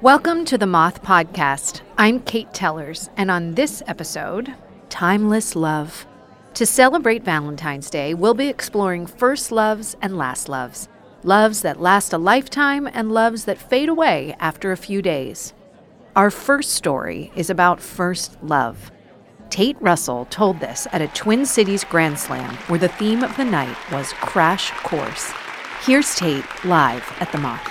Welcome to the Moth Podcast. I'm Kate Tellers, and on this episode, Timeless Love. To celebrate Valentine's Day, we'll be exploring first loves and last loves. Loves that last a lifetime and loves that fade away after a few days. Our first story is about first love. Tate Russell told this at a Twin Cities Grand Slam where the theme of the night was Crash Course. Here's Tate live at the Moth.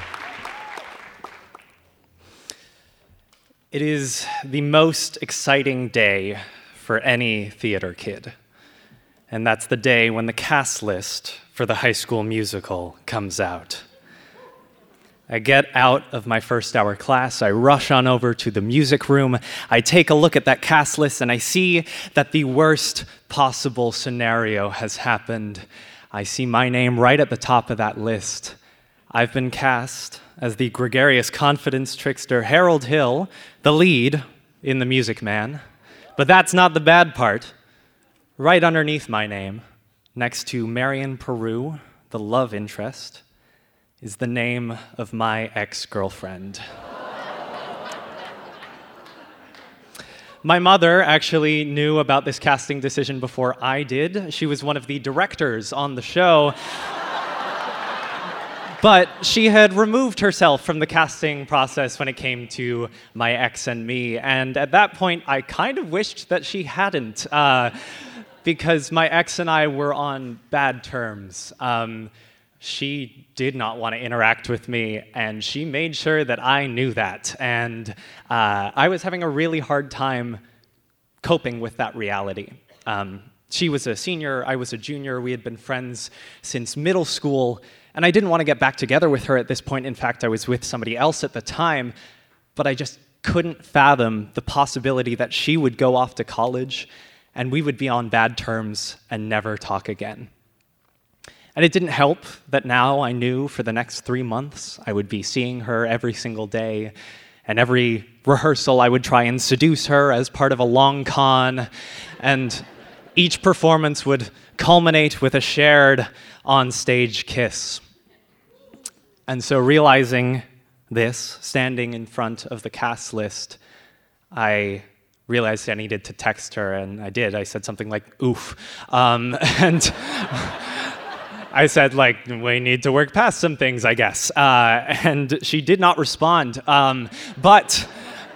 It is the most exciting day for any theater kid. And that's the day when the cast list for the High School Musical comes out. I get out of my first hour class, I rush on over to the music room, I take a look at that cast list, and I see that the worst possible scenario has happened. I see my name right at the top of that list. I've been cast as the gregarious confidence trickster Harold Hill, the lead in The Music Man. But that's not the bad part. Right underneath my name, next to Marion Peru, the love interest, is the name of my ex-girlfriend. My mother actually knew about this casting decision before I did. She was one of the directors on the show. But she had removed herself from the casting process when it came to my ex and me. And at that point, I kind of wished that she hadn't, because my ex and I were on bad terms. She did not want to interact with me, and she made sure that I knew that. And I was having a really hard time coping with that reality. She was a senior, I was a junior. We had been friends since middle school. And I didn't want to get back together with her at this point. In fact, I was with somebody else at the time, but I just couldn't fathom the possibility that she would go off to college and we would be on bad terms and never talk again. And it didn't help that now I knew for the next 3 months I would be seeing her every single day, and every rehearsal I would try and seduce her as part of a long con, and each performance would culminate with a shared on-stage kiss. And so realizing this, standing in front of the cast list, I realized I needed to text her, and I did. I said something like, oof. And I said, we need to work past some things, I guess. And she did not respond. But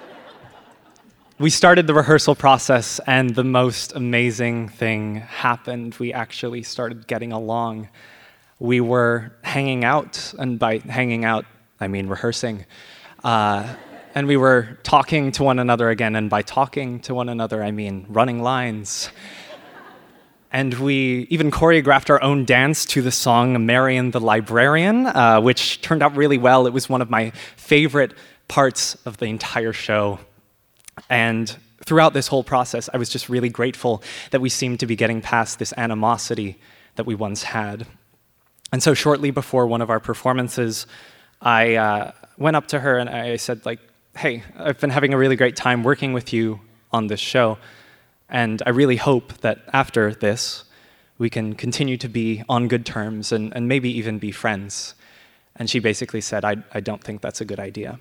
we started the rehearsal process, and the most amazing thing happened. We actually started getting along. We were hanging out, and by hanging out, I mean rehearsing. And we were talking to one another again, and by talking to one another, I mean running lines. And we even choreographed our own dance to the song Marion the Librarian, which turned out really well. It was one of my favorite parts of the entire show. And throughout this whole process, I was just really grateful that we seemed to be getting past this animosity that we once had. And so shortly before one of our performances, I went up to her and I said, hey, I've been having a really great time working with you on this show, and I really hope that after this, we can continue to be on good terms and maybe even be friends. And she basically said, I don't think that's a good idea.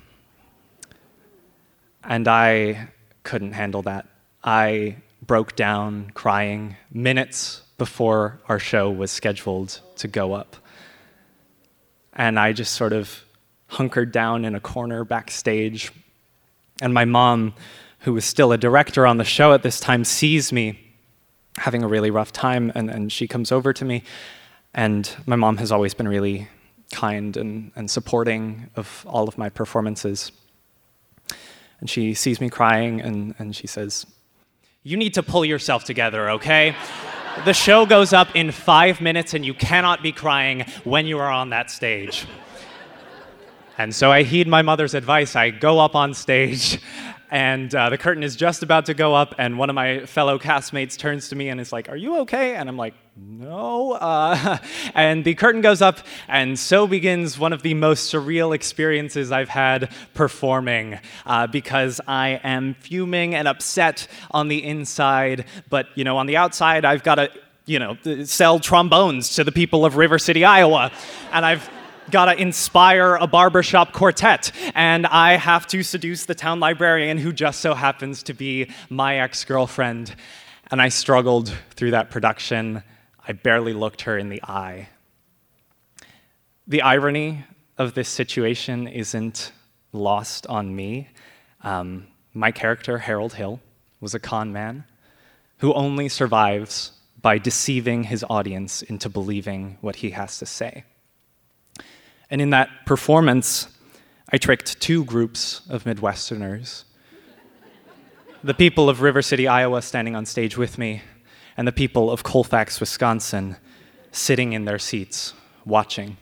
And I couldn't handle that. I broke down crying minutes before our show was scheduled to go up. And I just sort of hunkered down in a corner backstage. And my mom, who was still a director on the show at this time, sees me having a really rough time, and she comes over to me. And my mom has always been really kind and supporting of all of my performances. And she sees me crying, and she says, "You need to pull yourself together, okay? The show goes up in 5 minutes, and you cannot be crying when you are on that stage." And so I heed my mother's advice. I go up on stage, and the curtain is just about to go up, and one of my fellow castmates turns to me and is like, "Are you okay?" And I'm like, "No." And the curtain goes up, and so begins one of the most surreal experiences I've had performing, because I am fuming and upset on the inside, but on the outside I've got to sell trombones to the people of River City, Iowa, and I've gotta inspire a barbershop quartet, and I have to seduce the town librarian who just so happens to be my ex-girlfriend. And I struggled through that production. I barely looked her in the eye. The irony of this situation isn't lost on me. My character, Harold Hill, was a con man who only survives by deceiving his audience into believing what he has to say. And in that performance, I tricked two groups of Midwesterners. The people of River City, Iowa, standing on stage with me, and the people of Colfax, Wisconsin, sitting in their seats, watching.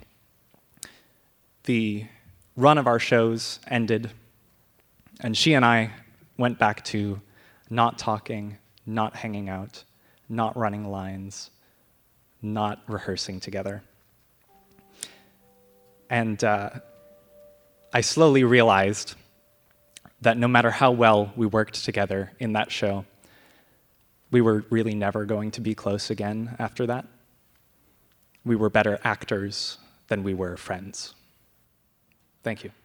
The run of our shows ended, and she and I went back to not talking, not hanging out, not running lines, not rehearsing together. And I slowly realized that no matter how well we worked together in that show, we were really never going to be close again after that. We were better actors than we were friends. Thank you.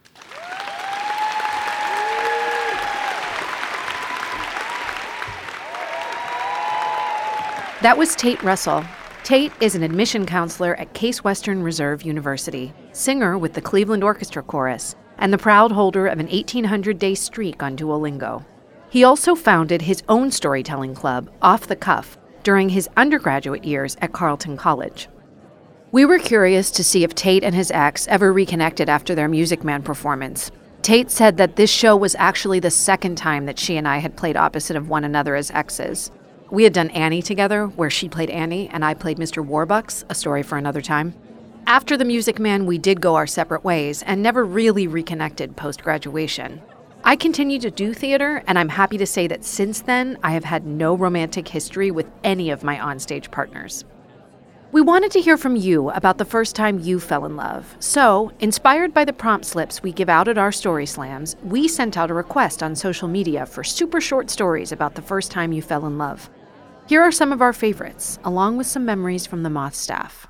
That was Tate Russell. Tate is an admission counselor at Case Western Reserve University, singer with the Cleveland Orchestra Chorus, and the proud holder of an 1,800-day streak on Duolingo. He also founded his own storytelling club, Off the Cuff, during his undergraduate years at Carleton College. We were curious to see if Tate and his ex ever reconnected after their Music Man performance. Tate said that this show was actually the second time that she and I had played opposite of one another as exes. We had done Annie together, where she played Annie and I played Mr. Warbucks, a story for another time. After the Music Man, we did go our separate ways and never really reconnected post-graduation. I continue to do theater, and I'm happy to say that since then, I have had no romantic history with any of my onstage partners. We wanted to hear from you about the first time you fell in love. So, inspired by the prompt slips we give out at our Story Slams, we sent out a request on social media for super short stories about the first time you fell in love. Here are some of our favorites, along with some memories from the Moth staff.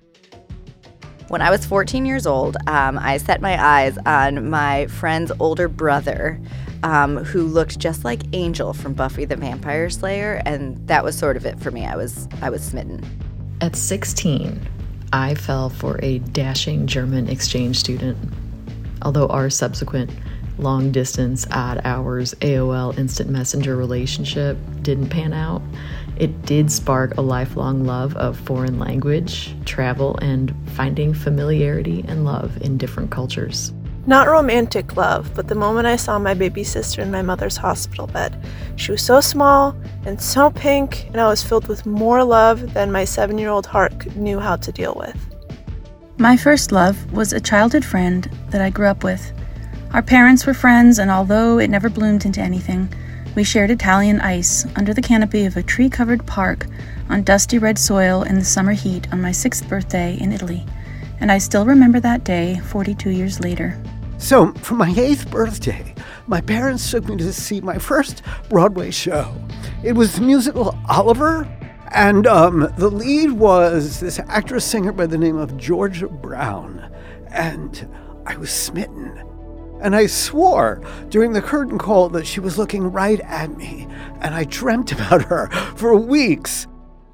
When I was 14 years old, I set my eyes on my friend's older brother, who looked just like Angel from Buffy the Vampire Slayer, and that was sort of it for me. I was smitten. At 16, I fell for a dashing German exchange student. Although our subsequent long-distance, odd hours AOL Instant Messenger relationship didn't pan out, it did spark a lifelong love of foreign language, travel, and finding familiarity and love in different cultures. Not romantic love, but the moment I saw my baby sister in my mother's hospital bed. She was so small and so pink, and I was filled with more love than my 7-year-old heart knew how to deal with. My first love was a childhood friend that I grew up with. Our parents were friends, and although it never bloomed into anything, we shared Italian ice under the canopy of a tree-covered park on dusty red soil in the summer heat on my 6th birthday in Italy. And I still remember that day 42 years later. So, for my 8th birthday, my parents took me to see my first Broadway show. It was the musical Oliver, and the lead was this actress-singer by the name of Georgia Brown. And I was smitten. And I swore during the curtain call that she was looking right at me, and I dreamt about her for weeks.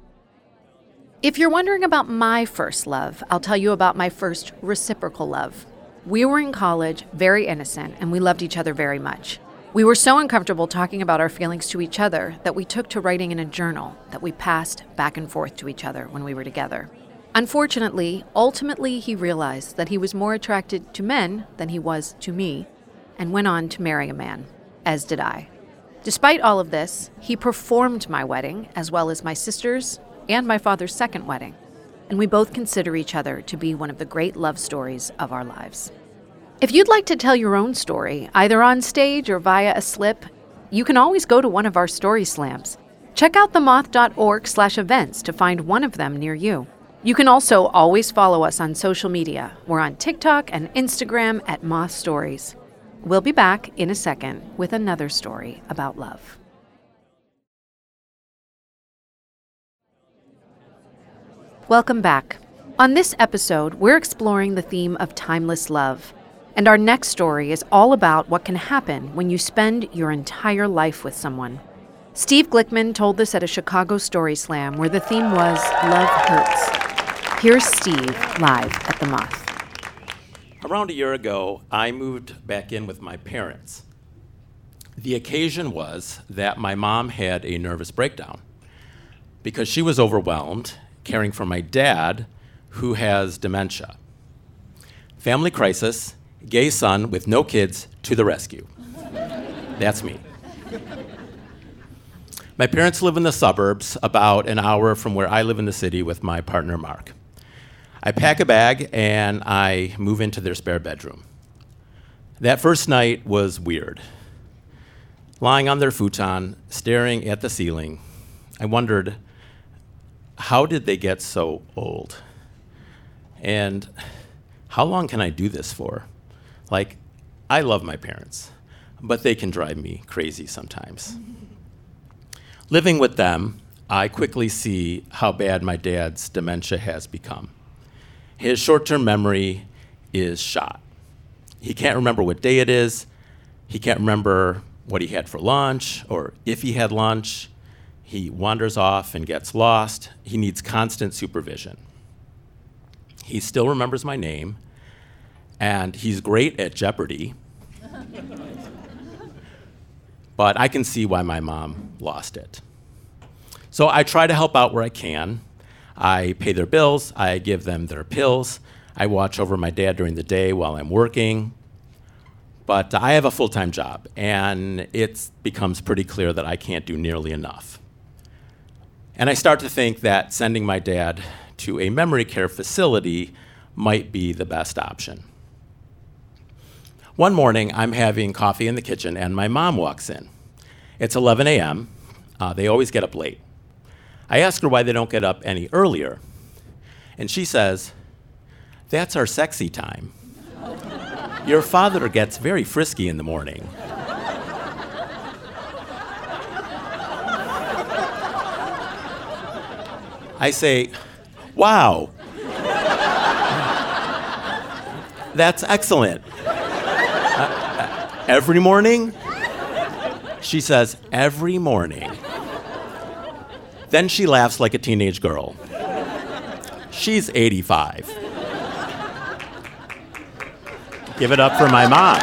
If you're wondering about my first love, I'll tell you about my first reciprocal love. We were in college, very innocent, and we loved each other very much. We were so uncomfortable talking about our feelings to each other that we took to writing in a journal that we passed back and forth to each other when we were together. Unfortunately, ultimately he realized that he was more attracted to men than he was to me, and went on to marry a man, as did I. Despite all of this, he performed my wedding, as well as my sister's and my father's second wedding, and we both consider each other to be one of the great love stories of our lives. If you'd like to tell your own story, either on stage or via a slip, you can always go to one of our Story Slams. Check out themoth.org/events to find one of them near you. You can also always follow us on social media. We're on TikTok and Instagram at Moth Stories. We'll be back in a second with another story about love. Welcome back. On this episode, we're exploring the theme of timeless love. And our next story is all about what can happen when you spend your entire life with someone. Steve Glickman told this at a Chicago Story Slam where the theme was Love Hurts. Here's Steve live at the Moth. Around a year ago, I moved back in with my parents. The occasion was that my mom had a nervous breakdown because she was overwhelmed caring for my dad, who has dementia. Family crisis, gay son with no kids to the rescue. That's me. My parents live in the suburbs, about an hour from where I live in the city with my partner, Mark. I pack a bag and I move into their spare bedroom. That first night was weird. Lying on their futon, staring at the ceiling, I wondered, how did they get so old? And how long can I do this for? Like, I love my parents, but they can drive me crazy sometimes. Living with them, I quickly see how bad my dad's dementia has become. His short-term memory is shot. He can't remember what day it is. He can't remember what he had for lunch or if he had lunch. He wanders off and gets lost. He needs constant supervision. He still remembers my name, and he's great at Jeopardy. But I can see why my mom lost it. So I try to help out where I can. I pay their bills, I give them their pills, I watch over my dad during the day while I'm working. But I have a full-time job, and it becomes pretty clear that I can't do nearly enough. And I start to think that sending my dad to a memory care facility might be the best option. One morning, I'm having coffee in the kitchen, and my mom walks in. It's 11 a.m. They always get up late. I ask her why they don't get up any earlier, and she says, "That's our sexy time. Your father gets very frisky in the morning." I say, "Wow, that's excellent. Every morning?" She says, "Every morning." Then she laughs like a teenage girl. She's 85. Give it up for my mom.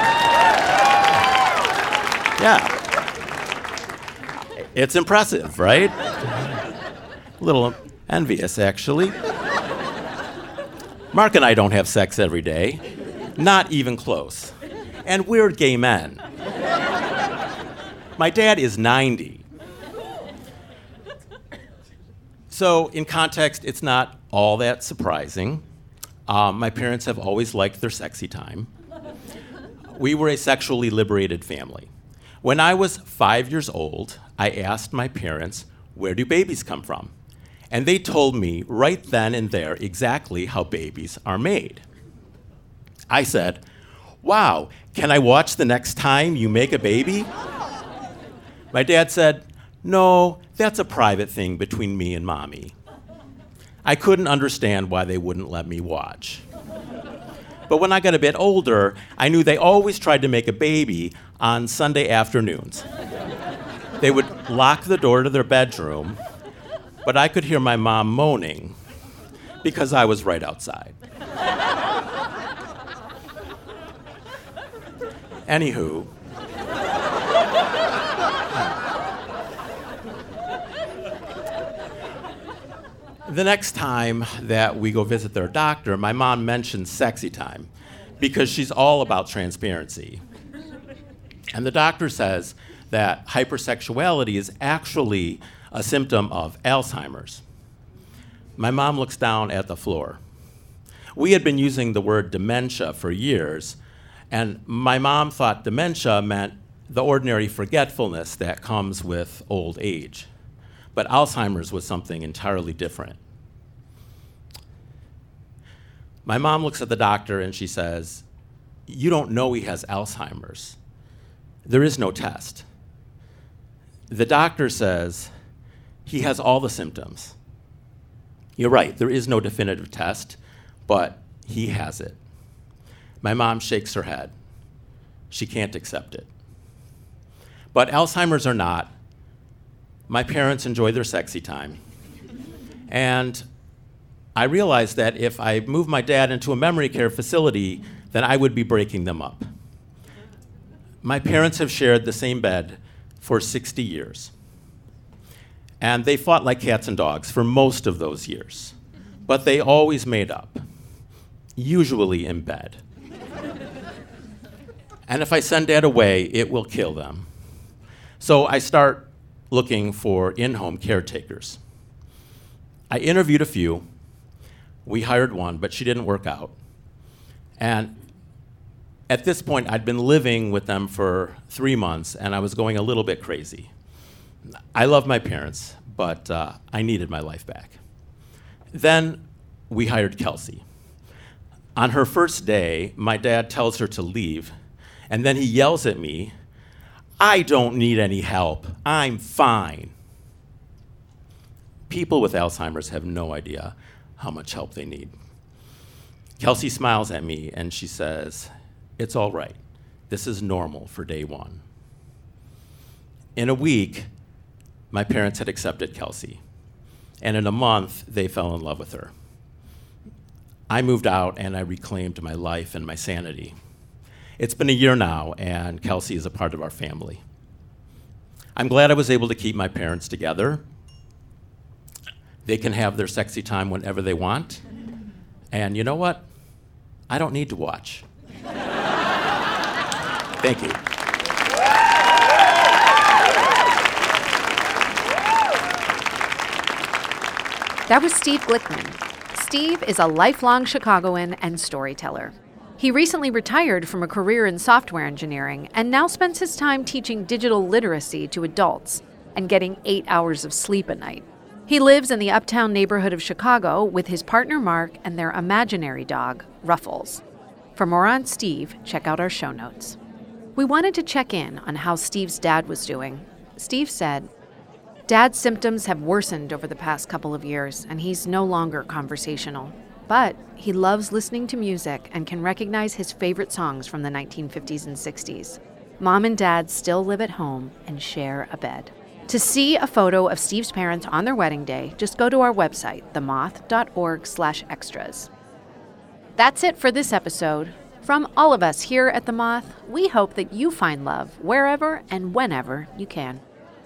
Yeah. It's impressive, right? A little envious, actually. Mark and I don't have sex every day, not even close. And we're gay men. My dad is 90. So in context, it's not all that surprising. My parents have always liked their sexy time. We were a sexually liberated family. When I was 5 years old, I asked my parents, "Where do babies come from?" And they told me right then and there exactly how babies are made. I said, "Wow, can I watch the next time you make a baby?" My dad said, "No, that's a private thing between me and mommy." I couldn't understand why they wouldn't let me watch. But when I got a bit older, I knew they always tried to make a baby on Sunday afternoons. They would lock the door to their bedroom, but I could hear my mom moaning because I was right outside. Anywho, the next time that we go visit their doctor, my mom mentions sexy time because she's all about transparency. And the doctor says that hypersexuality is actually a symptom of Alzheimer's. My mom looks down at the floor. We had been using the word dementia for years, and my mom thought dementia meant the ordinary forgetfulness that comes with old age. But Alzheimer's was something entirely different. My mom looks at the doctor and she says, "You don't know he has Alzheimer's. There is no test." The doctor says, "He has all the symptoms." You're right, there is no definitive test, but he has it. My mom shakes her head. She can't accept it. But Alzheimer's or not, my parents enjoy their sexy time. And I realized that if I moved my dad into a memory care facility, then I would be breaking them up. My parents have shared the same bed for 60 years. And they fought like cats and dogs for most of those years. But they always made up, usually in bed. And if I send Dad away, it will kill them. So I start looking for in-home caretakers. I interviewed a few. We hired one, but she didn't work out. And at this point, I'd been living with them for 3 months, and I was going a little bit crazy. I love my parents, but I needed my life back. Then we hired Kelsey. On her first day, my dad tells her to leave, and then he yells at me, "I don't need any help. I'm fine." People with Alzheimer's have no idea how much help they need. Kelsey smiles at me and she says, "It's all right. This is normal for day one." In a week, my parents had accepted Kelsey. And in a month, they fell in love with her. I moved out and I reclaimed my life and my sanity. It's been a year now, and Kelsey is a part of our family. I'm glad I was able to keep my parents together. They can have their sexy time whenever they want. And you know what? I don't need to watch. Thank you. That was Steve Glickman. Steve is a lifelong Chicagoan and storyteller. He recently retired from a career in software engineering and now spends his time teaching digital literacy to adults and getting 8 hours of sleep a night. He lives in the uptown neighborhood of Chicago with his partner Mark and their imaginary dog, Ruffles. For more on Steve, check out our show notes. We wanted to check in on how Steve's dad was doing. Steve said, "Dad's symptoms have worsened over the past couple of years, and he's no longer conversational. But he loves listening to music and can recognize his favorite songs from the 1950s and 60s. Mom and Dad still live at home and share a bed." To see a photo of Steve's parents on their wedding day, just go to our website, themoth.org/extras. That's it for this episode. From all of us here at The Moth, we hope that you find love wherever and whenever you can.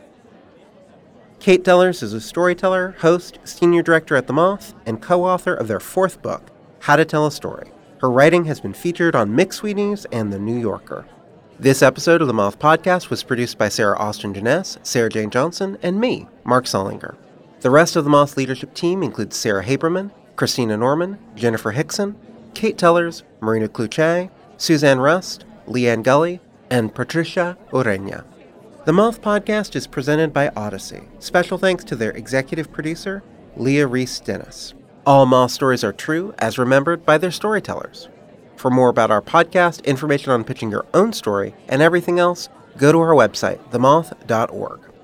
Kate Tellers is a storyteller, host, senior director at The Moth, and co-author of their 4th book, How to Tell a Story. Her writing has been featured on McSweeney's and The New Yorker. This episode of The Moth Podcast was produced by Sarah Austin Jeunesse, Sarah Jane Johnson, and me, Mark Solinger. The rest of The Moth leadership team includes Sarah Haberman, Christina Norman, Jennifer Hickson, Kate Tellers, Marina Kluche, Suzanne Rust, Leanne Gully, and Patricia Ureña. The Moth Podcast is presented by Odyssey. Special thanks to their executive producer, Leah Reese-Dennis. All Moth stories are true, as remembered by their storytellers. For more about our podcast, information on pitching your own story, and everything else, go to our website, themoth.org.